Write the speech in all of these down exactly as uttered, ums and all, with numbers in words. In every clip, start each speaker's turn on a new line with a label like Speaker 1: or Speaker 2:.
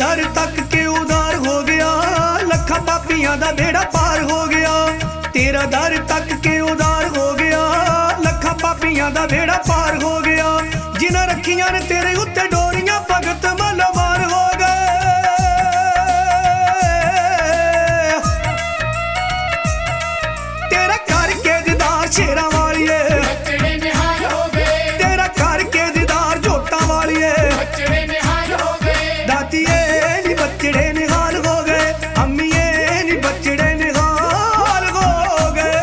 Speaker 1: दर तक के उधार हो गया, लखा पापियां दा बेड़ा पार हो गया। तेरा दर तक के उधार हो गया, लखा पापियां दा बेड़ा पार हो गया। जिन्हां रखियां ने तेरे उत्ते डोरियां भगत मलवार हो गए। तेरा करके दीदार शेरां वालिए,
Speaker 2: बचड़े निहाल हो गए।
Speaker 1: तेरा करके दीदार जोतां वालिए,
Speaker 2: बचड़े निहाल हो गए।
Speaker 1: दातिए नी बचड़े निहाल हो गए, अम्मीए नी बचड़े निहाल हो गए।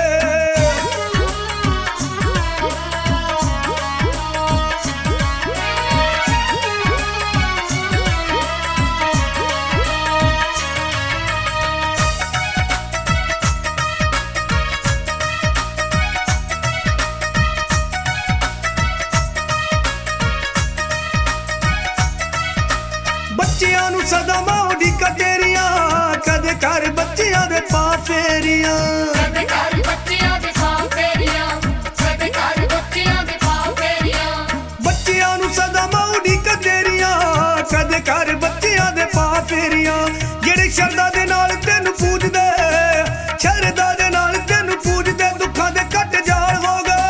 Speaker 1: बच्चियां नू सदा माउडी कतेरियां, कदे कर बच्चियां दे पा फेरियां।
Speaker 2: कदे कर बच्चियां दे पा फेरियां, कदे कर बच्चियां दे पा फेरियां।
Speaker 1: बच्चियां नू सदा माउडी कतेरियां, कदे कर बच्चियां दे पा फेरियां। जेड़े शरदा दे नाल तेनू पूजदे, शरदा दे नाल तेनू पूजदे, दुखां दे कट जाल हो गए।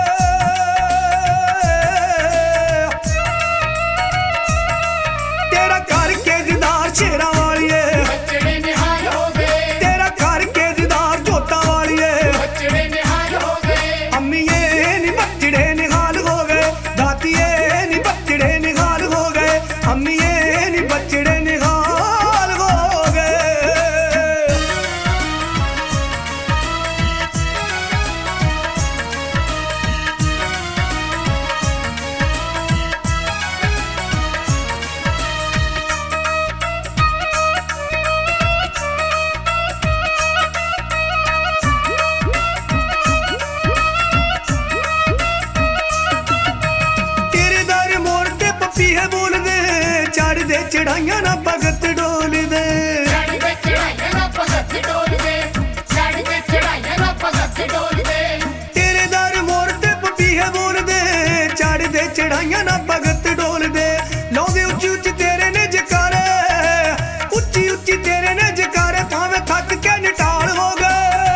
Speaker 1: तेरा करके दीदार शेरां वालिए,
Speaker 2: बचड़े निहाल हो गए।
Speaker 1: तेरा करके दीदार जोतां वालिए,
Speaker 2: बचड़े निहाल हो गए।
Speaker 1: अम्मीए नी बचड़े निहाल हो गए, दातिए नी बचड़े निहाल हो गए, अम्मीए नी बचड़े निहाल हो गए। तेरे दर मोड़ ते पपीहे बोलदे, चढ़दे चढ़ाइयां ना भगत डोलदे।
Speaker 2: चढ़दे चढ़ाइयां ना भगत डोलदे, चढ़दे चढ़ाइयां ना भगत डोलदे।
Speaker 1: तेरे दर मोड़ ते पपीहे बोलदे, चढ़दे चढ़ाइयां ना भगत डोलदे। लाउंदे उच्ची उच्ची तेरे ने जकारे, उच्ची उच्ची तेरे ने जकारे, भावें थक के निटाल हो गए।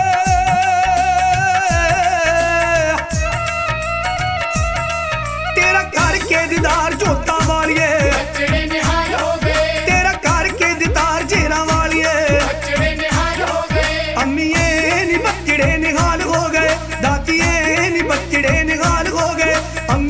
Speaker 1: तेरा करके दीदार जोतां वालिए,
Speaker 2: बचड़े निहाल हो गए।
Speaker 1: तेरा करके दीदार जेरां वालिए,
Speaker 2: बचड़े निहाल हो गए।
Speaker 1: अम्मीए नी बचड़े निहाल हो गए, दातिए नी बचड़े निहाल हो गए,